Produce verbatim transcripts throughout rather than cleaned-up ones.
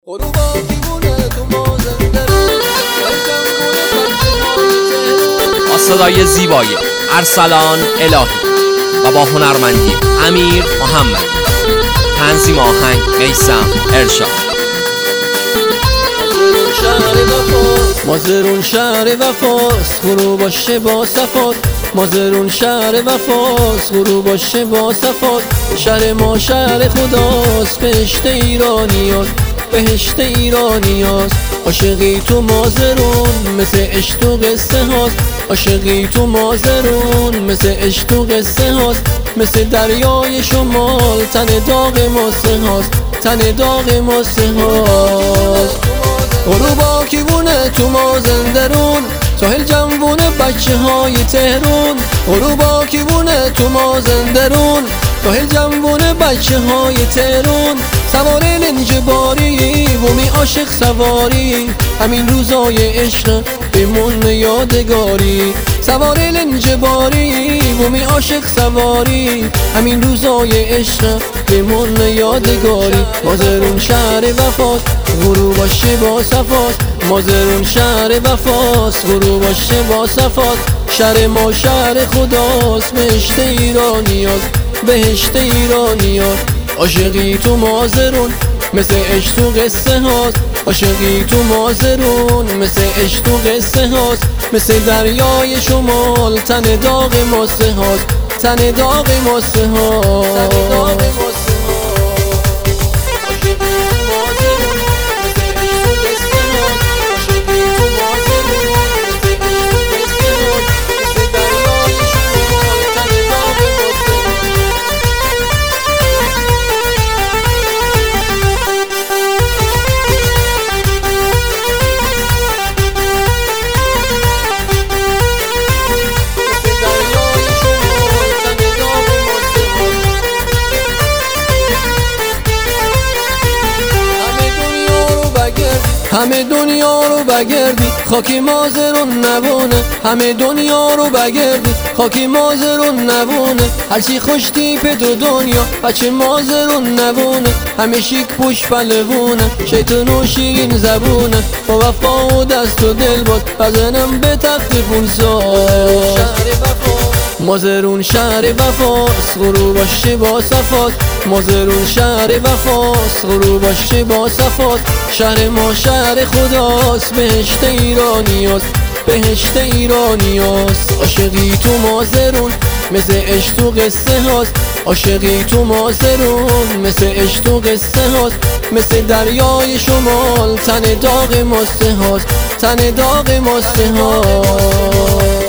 غروبا دیوونه تو مازندران با صدای زیبای ارسلان الهی و با هنرمندی امیر محمدی، تنظیم آهنگ میثم ارشاد. مازرون شهر وفاست، غروب باشه با صفات. مازرون شهر وفاست، غروب باشه با صفات. شهر ما شهر خداست، بهشت ایرانیاست، بهشت ایرانیاست. عاشقی تو مازرون مثل عشق و قصه هاست. عاشقی تو مازرون مثل عشق و قصه هاست. مثل دریای شمال تن داغ ماسه هاست، تن داغ ماسه هاست. غروبا کیوونه تو مازندرون، ساحل جنبونه بچه های تهرون. غروبا کیوونه تو مازندرون، ساحل جنبونه بچه های تهرون. سوار لنج باری بومی عاشق سواری، همین روزای عشق بمون یادگاری. سوار لنج باری بومی عاشق سواری، همین روزای عشق بمون یادگاری. مازرون شهر وفاست، غروب باشه با صفات. مازرون شهر وفاست، غروب باشه با صفات. شهر ما شهر خداست، بهشت ایرانیاست، بهشت ایرانیاست. عاشقی تو مازرون مثل عشق و قصه هاست. عاشقی تو مازرون مثل عشق و قصه هاست. مثل دریای شمال تن داغ ماسه هاست، تن داغ ماسه هاست. همه دنیا رو بگردی خاکی مازرون نبونه. همه دنیا رو بگردی خاکی مازرون نبونه. هرچی خوشتی به دو دنیا بچه مازرون نبونه. همه شیک پوش پلوونه، شیطون و شیرین زبونه. با وفا و دست و دل باد بزنم به تخت پولساز. مازرون شهر وفاست، غروب باشه با صفات. مازرون شهر وفاست، غروب باشه با صفات. شهر ما شهر خداست، بهشت ایرانیاست، بهشت ایرانیاست. عاشقی تو مازرون مثل عشق و قصه هاست. عاشقی تو مازرون مثل عشق و قصه هاست. مثل دریای شمال تن داغ ماسه هاست، تن داغ ماسه هاست.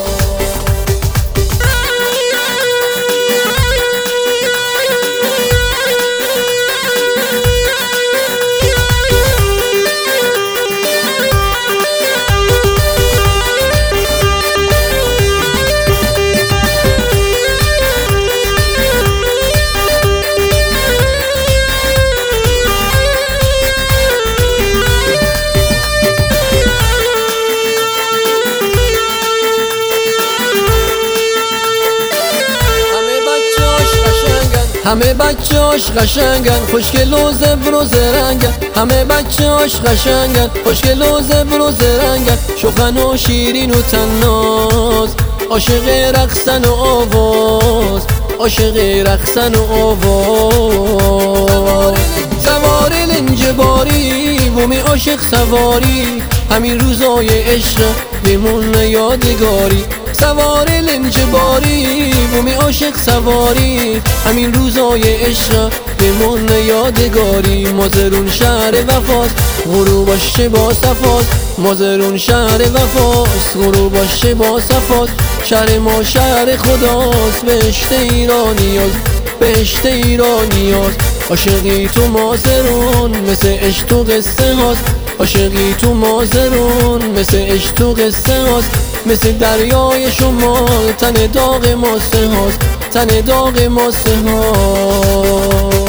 همه بچه‌هاش قشنگن، خوشگل و زبر و زرنگن. همه بچه‌هاش قشنگن، خوشگل و زبر و زرنگن. شوخن و شیرین و طناز، عاشق رقصن و آواز، عاشق رقصن و آواز. سوار لنج باری بومی عاشق سواری، همین روزای عشق بمون یادگاری. سوار لنج باری بومی عاشق سواری، همین روزای عشق بمون یادگاری. مازرون شهر وفاست، غروب باشه با صفات. مازرون شهر وفاست، غروب باشه با صفات. شهر ما شهر خداست، بهشت ایرانیاست، بهشت ایرانیاست. عاشقی تو مازرون مثل عشق و قصه هاست. عاشقی تو مازرون مثل عشق و قصه هاست. مثل دریای شمال تن داغ ماسه هاست، تن داغ ماسه هاست.